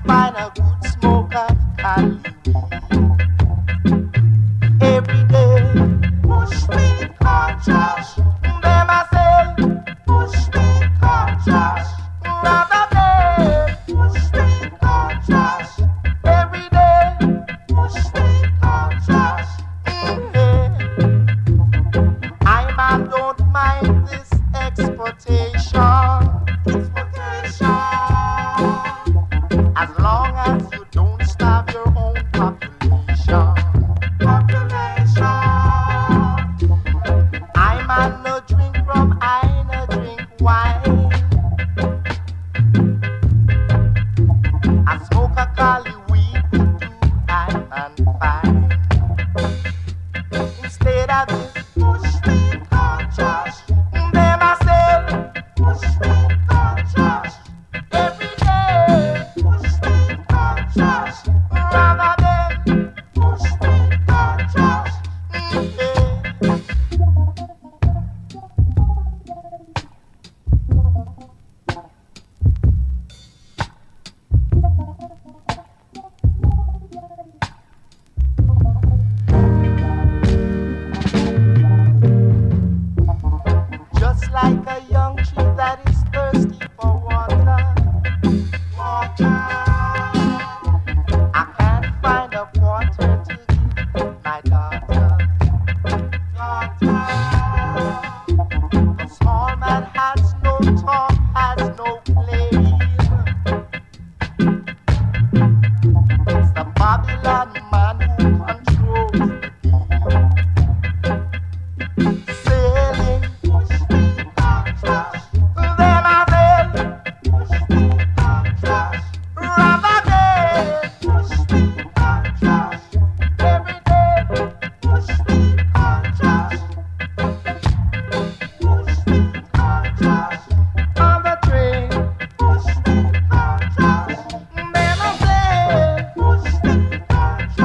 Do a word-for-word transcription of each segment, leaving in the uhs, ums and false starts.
find a good smoke of Cali every day. Push me, conscious. Them I say, push me, conscious. Rather than push me, conscious every day. Push me, conscious. Mm-hmm. I'm I don't mind this exportation. As long as you don't starve your own population. Population. I'm a no drink rum, I no drink wine. I smoke a Cali weed to high and fine. Instead of this, push me conscious. Them I say, push me conscious. Every day, push me conscious. Rather than push me conscious. Mm-hmm. Just like a young tree that is thirsty for water. Water. I can't find a water to give my daughter. Daughter. A small man has no talk, has no claim. It's the Babylon man who controls the game. Sailing, push me conscious. Then I said, push me conscious. Rather than push me conscious. Every day, push me conscious. Push me conscious. On the train, push me conscious. Then I said, push me conscious.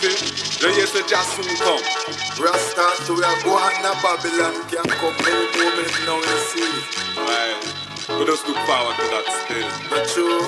see? Then you say just soon come. Rasta to a go on a Babylon can come any moment now you see. Aye. We just look forward to that still. But true.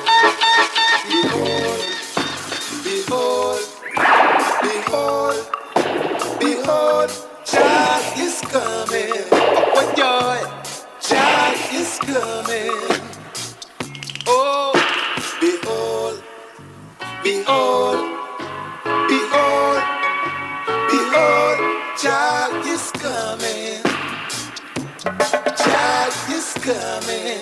Behold, behold, behold, behold, Jah is coming. What joy? Jah is coming. Oh, behold, behold, behold, behold, Jah is coming. Jah is coming.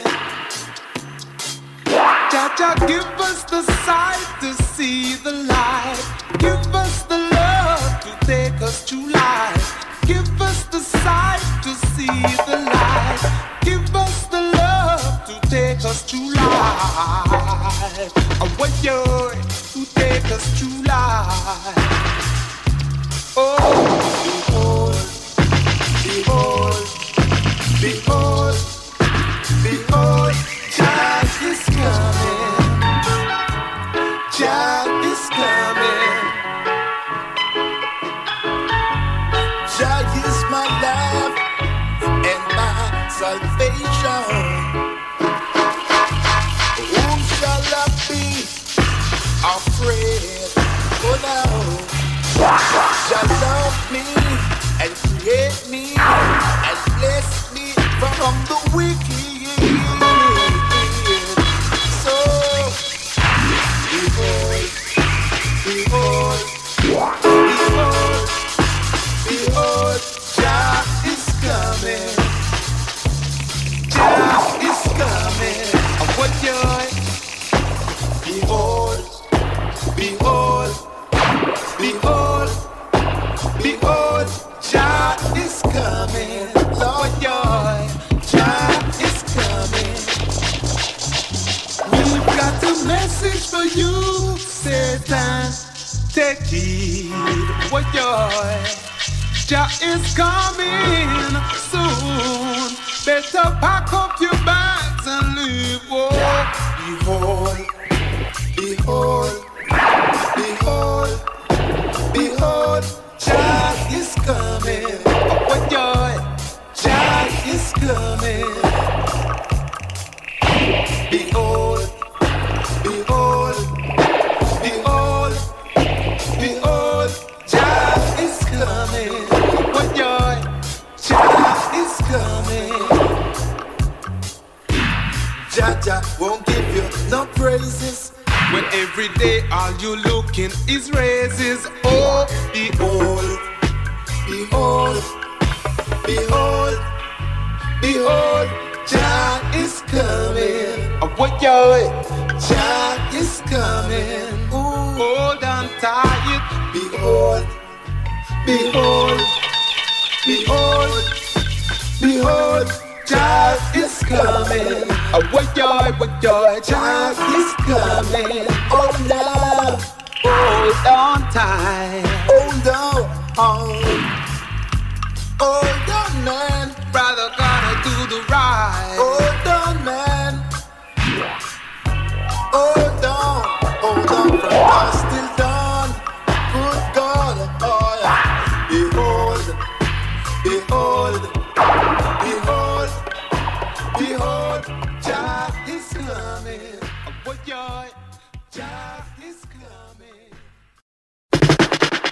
Jah, Jah, give us the sight to see the light. Give us the love to take us to life. Give us the sight to see the light. Give us the love to take us to life. I want you to take us to life. Oh, behold, behold, behold, behold, Jah is coming. Jah is coming. Jah is my life and my salvation. Whom shall I be afraid? Oh no. Jah love me and create me and bless me from the wicked. So behold, behold, behold, behold, Jah is coming. Jah is coming. What joy? Behold, behold, behold, behold, Jah is coming. Lord joy, Jah is coming. We've got a message for you, Satan. Take heed. What joy? Jah is coming soon. Better pack up your bags and leave. Oh, behold, behold, behold, behold, Jah is coming. What joy? Jah is coming. Behold, behold, behold, behold, Jah is coming. What joy? Jah is coming. Jah Jah won't give you no praises when every day all you looking is raises. Oh, behold, behold, behold, behold, Jah is coming. Oh, what joy? Jah is coming. Ooh, hold on tight. Behold, behold, behold, behold, Jah is coming. Oh, what joy, what joy, Jah is coming. Oh, love, hold on tight. Hold on, hold on, man. Brother, gonna do the right. Hold on, man. Hold on, hold on from dusk till dawn. Good God, oh yeah. Behold, behold, behold, behold, Jah is coming. What joy? Jah is coming.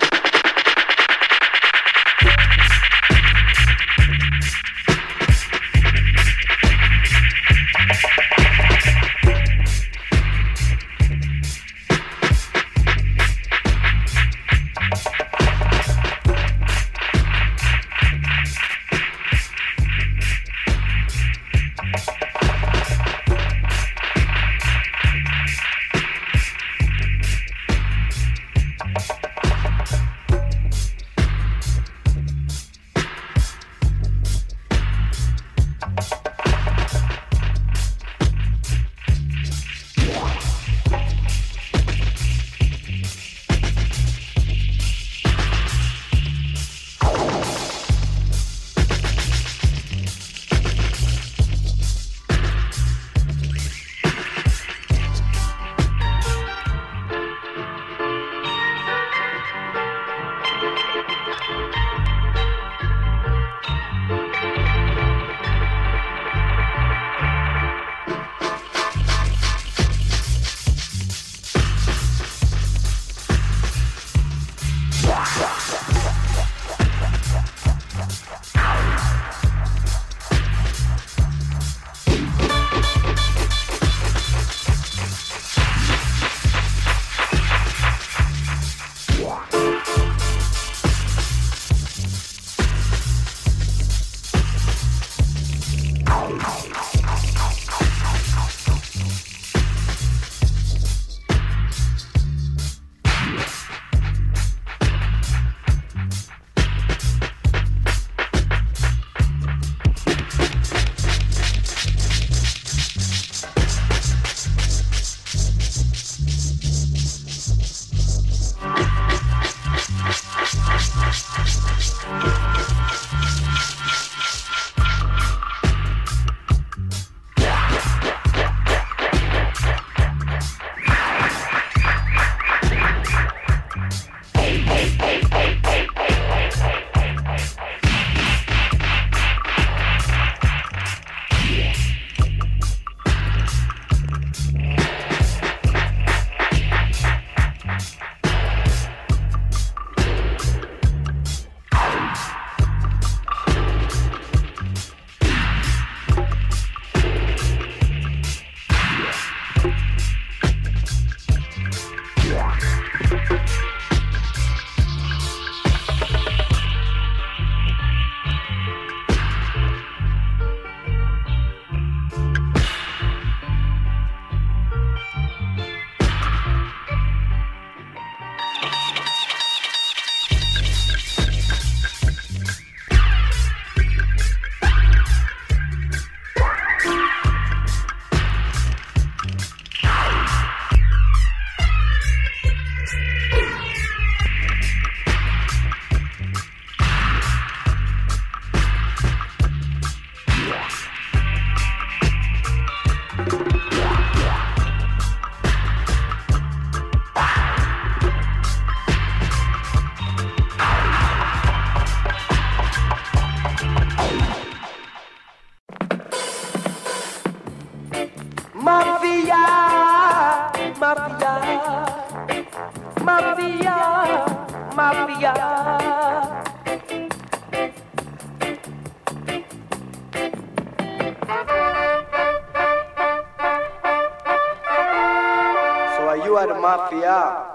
Mafia.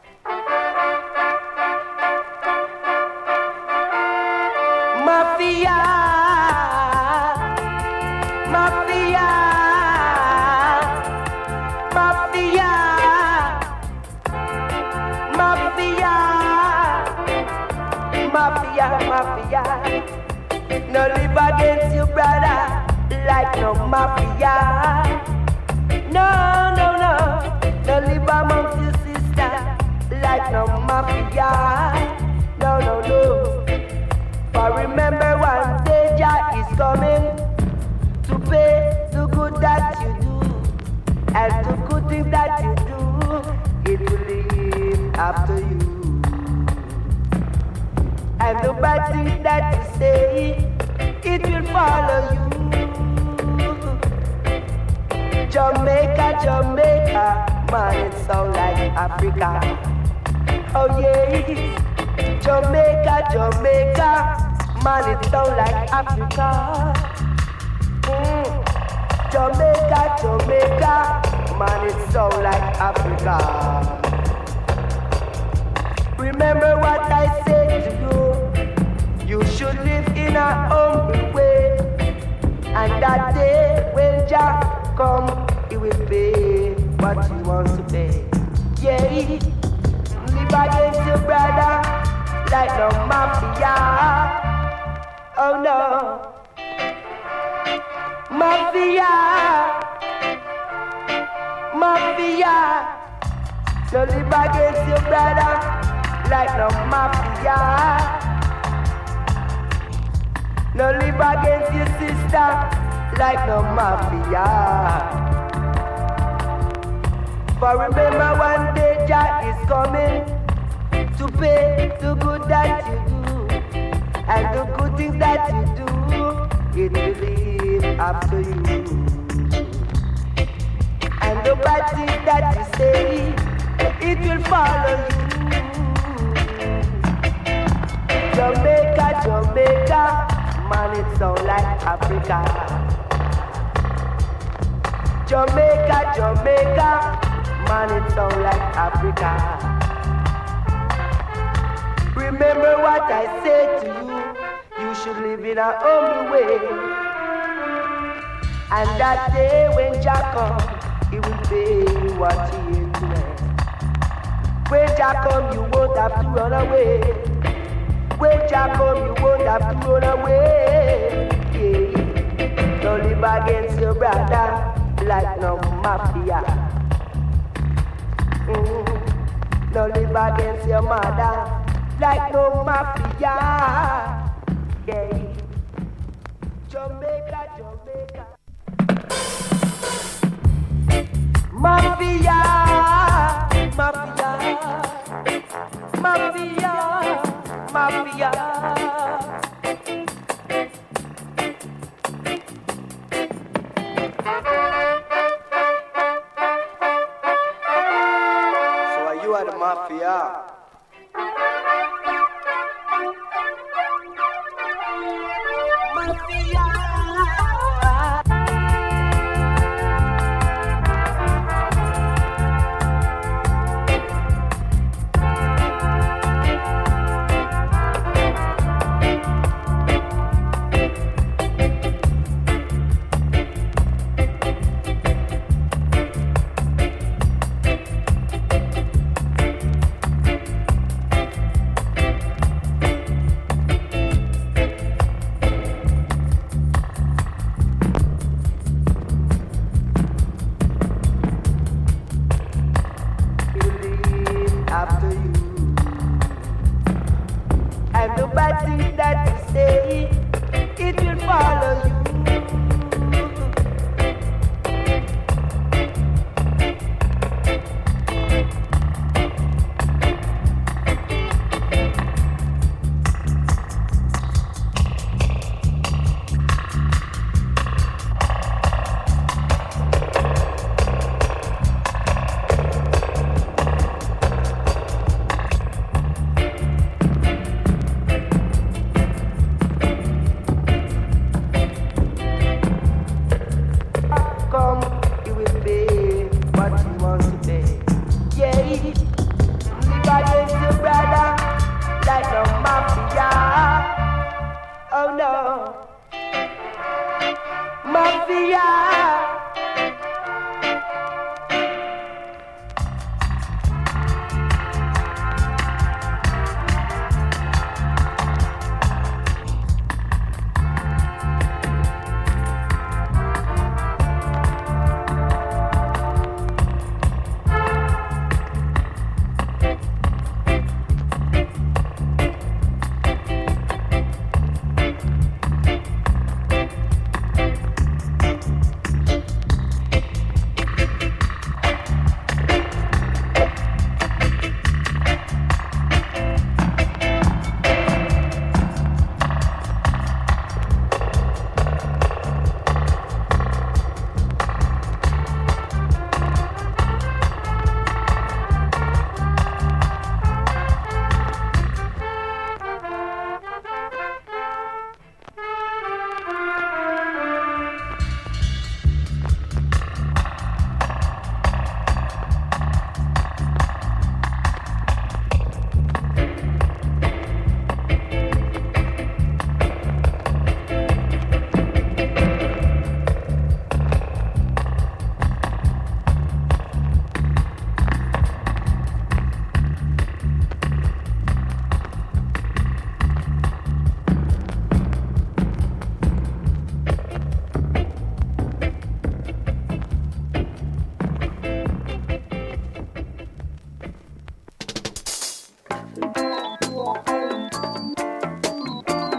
Mafia, mafia, mafia, mafia, mafia, mafia. No live against your brother like no mafia. No, no, no. No live amongst your sister like no mafia. No, no, no. But remember one day Jah is coming to pay the good that you do, and the good things that you do, it will live after you. And the bad things that you say, it will follow you. Jamaica, Jamaica, man, it sound like Africa. Oh yeah. Jamaica, Jamaica, man, it sound like Africa. Mm. Jamaica, Jamaica, man, it sound like Africa. Remember what I said to you. You should live in a humble way, and that day when Jah come, he will pay what he wants to pay. Yeah, live against your brother like no mafia. Oh no. Mafia. Mafia. So live against your brother like no mafia. No live against your sister like no mafia. But remember one day Jah is coming to pay the good that you do, and the good things that you do, it will live after you. And the bad things that you say, it will follow you. Jamaica, Jamaica, man, it sound like Africa. Jamaica, Jamaica, man, it sound like Africa. Remember what I said to you, you should live in a humble way. And that day when Jah come, he will pay you what he is to earn. When Jah come, you won't have to run away. When Jah come, you won't have to run away. Yeah. Don't live against your brother like no mafia. Mm. Don't live against your mother like no mafia. Yeah. Jamaica, Jamaica. Mafia, mafia, mafia, mafia. So are you are the mafia?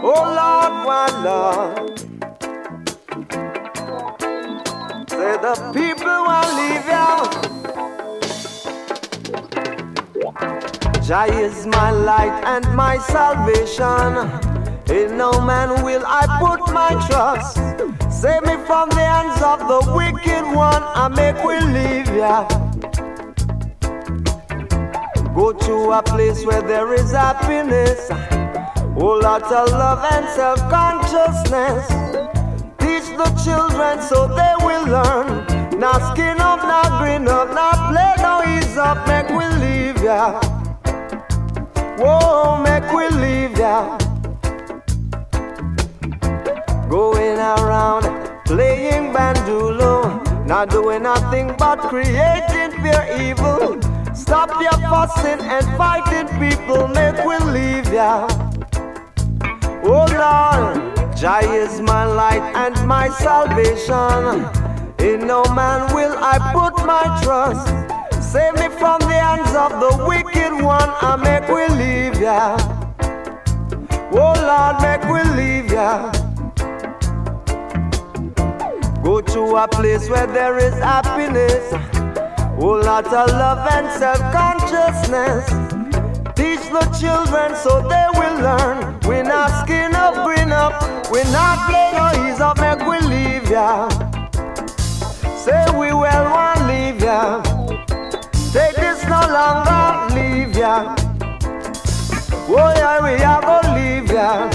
Oh Lord, my Lord. Say the people will leave you. Jah is my light and my salvation. In no man will I put my trust. Save me from the hands of the wicked one, I make we leave ya. Go to a place where there is happiness, whole lot of love and self-consciousness. Teach the children so they will learn. Now skin up, now grin up, now play, now ease up, make we leave ya. Whoa, make we leave ya. Going around playing bandulo, not doing nothing but creating pure evil. Stop your fussing and fighting, people, make we leave ya. Oh Lord, Jah is my light and my salvation. In no man will I put my trust. Save me from the hands of the wicked one, I make we leave ya. Oh Lord, make we leave ya. Go to a place where there is happiness, whole lot of love and self-consciousness. Teach the children so they will learn. We not skin up, grin up, we not play no ease up, make we leave ya. Say we well want leave ya. Take this no longer, leave ya. Oh yeah, we are gonna leave ya.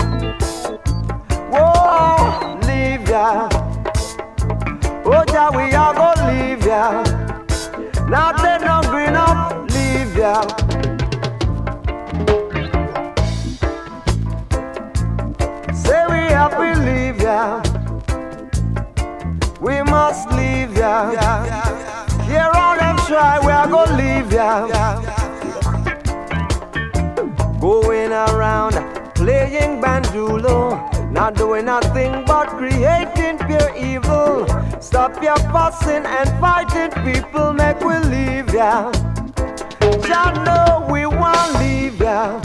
Whoa, leave ya. Oh yeah, we are gonna leave ya. Now they no green up, leave ya. Say we have to leave ya. We must leave ya. Hear all them try, we are gonna leave ya. Going around playing bandulo, not doing nothing but creating pure evil. Stop your fussing and fighting, people, make we leave ya. Jah know we won't leave ya.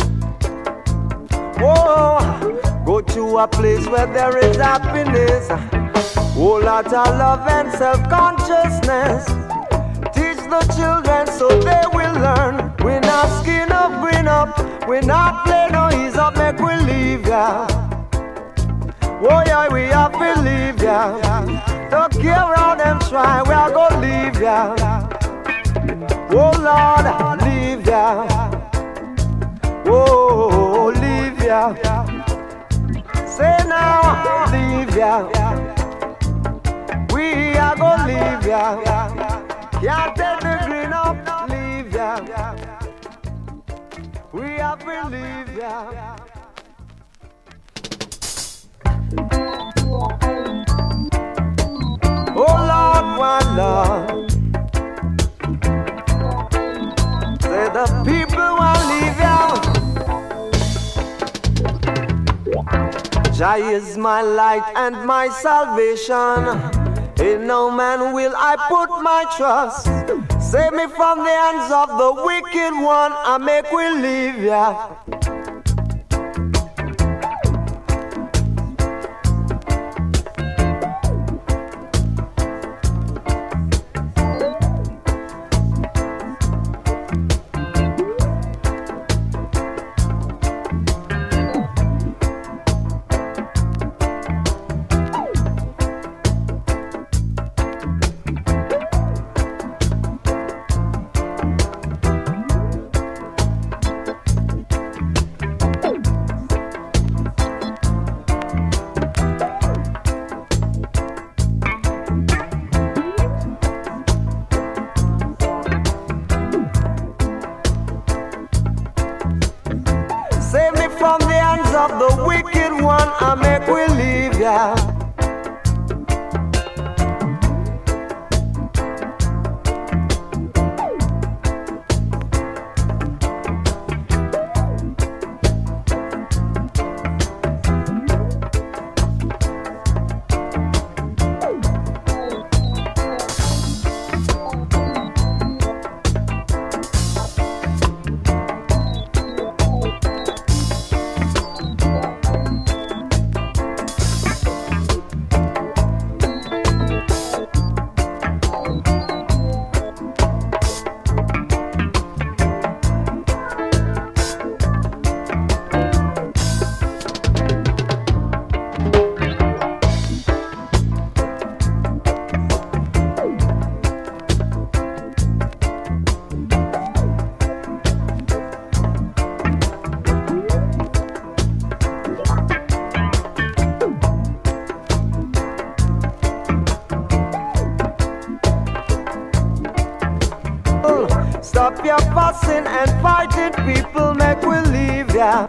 Whoa, go to a place where there is happiness, whole lot of love and self-consciousness. Teach the children so they will learn. We not skin up, grin up, we not play no ease up, make we leave ya. Oh yeah, we have to leave ya. Don't care how them try, we are gonna leave ya. Oh Lord, leave ya. Oh, leave ya. Say now, leave ya. We are gonna leave ya. Can't take the green up, leave ya. We have to leave ya. Oh Lord, my Lord. Say the people will leave ya. Jah is my light and my salvation. In no man will I put my trust. Save me from the hands of the wicked one, I make we leave ya. From the hands of the wicked one, I make we leave ya. fussing and fighting people make we leave ya.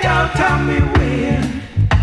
girl, tell me when.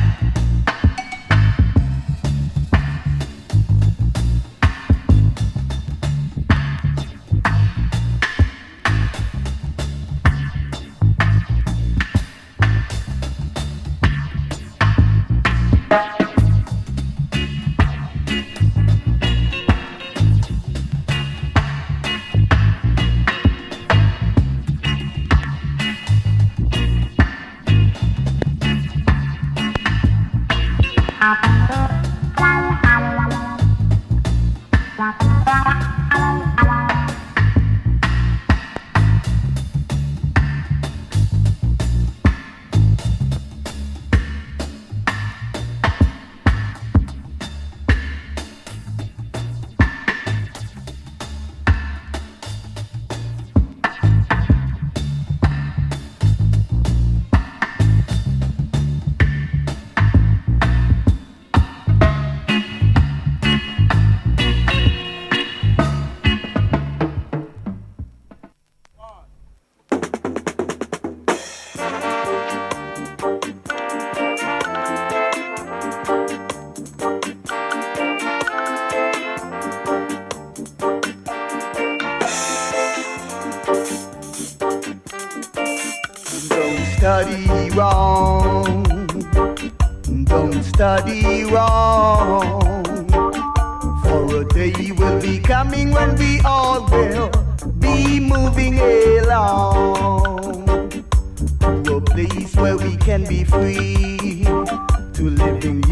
Study wrong, don't study wrong, for a day will be coming when we all will be moving along to a place where we can be free to live in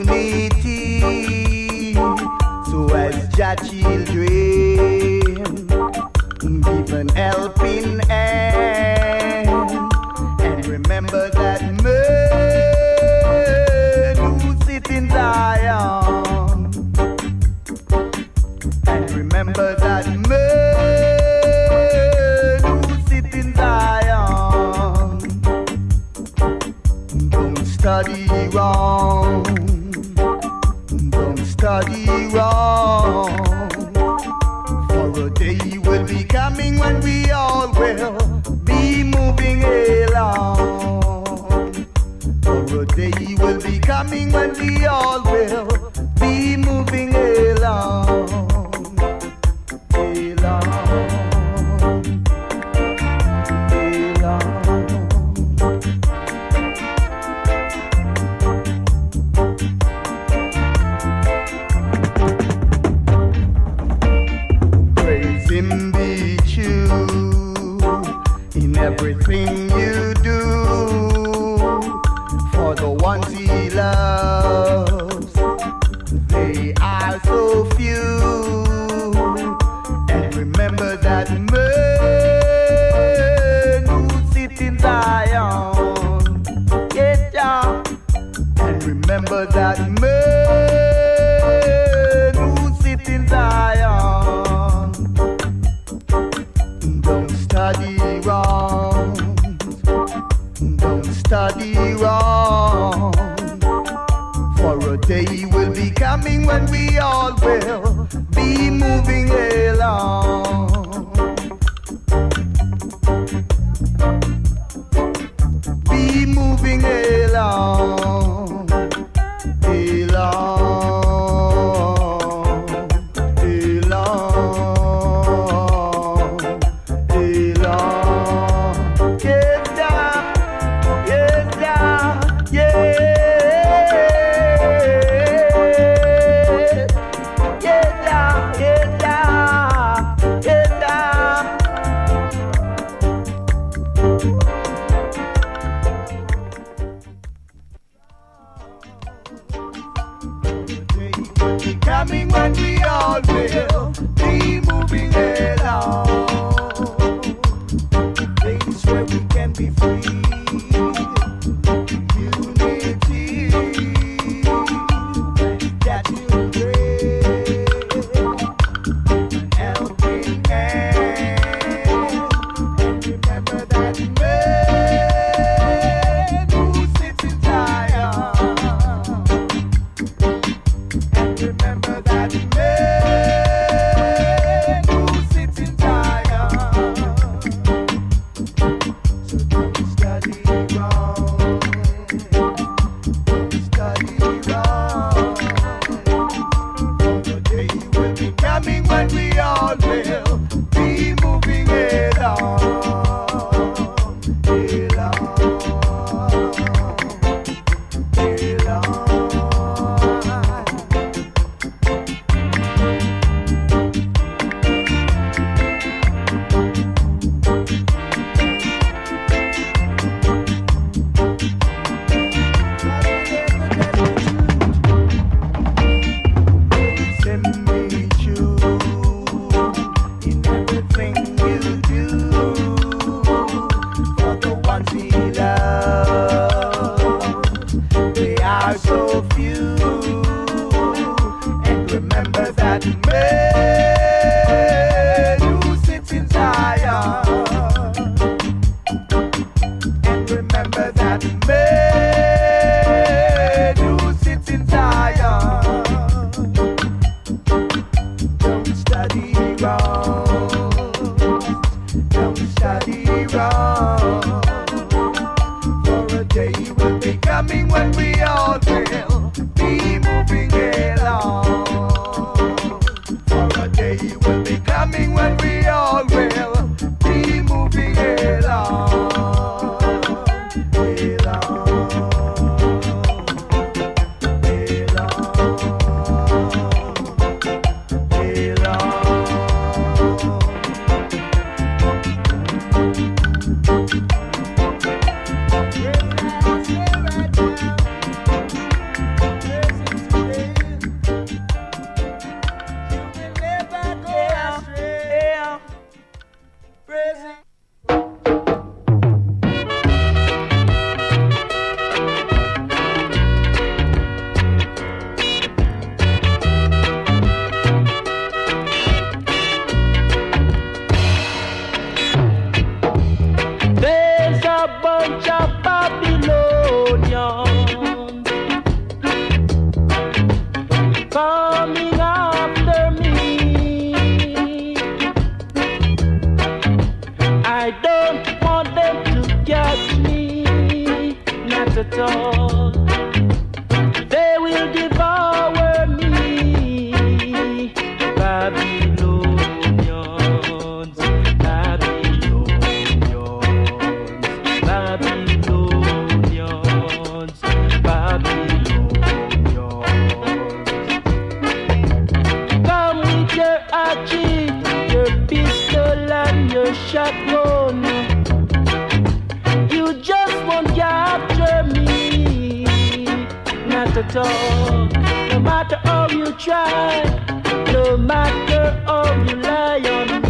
unity. So as Jah children, give an helping hand. Remember that man who sits in Zion. And remember that man who sits in Zion. Don't study wrong. Don't study wrong. For a day will be coming when we all will be moving along. For a day will be coming when we all will be moving along. Along. Along. Praise Him, be true in everything you do, for the ones He loves, they are so few. And remember that man who sits in Zion, yes, yeah. And remember that man who sits in Zion. Don't study wrong, don't study wrong, for a day will be coming when we all will be moving along. Be moving along, along. Coming when we all will be moving along, place where we can be free, unity, that you pray, helping hand, and remember that man. all. They will devour me, Babylonians, Babylonians, Babylonians, Babylonians. Come with your hatchet, your pistol and your shotgun. You just won't capture me, not at all. No matter how you try, no matter how you lie on me.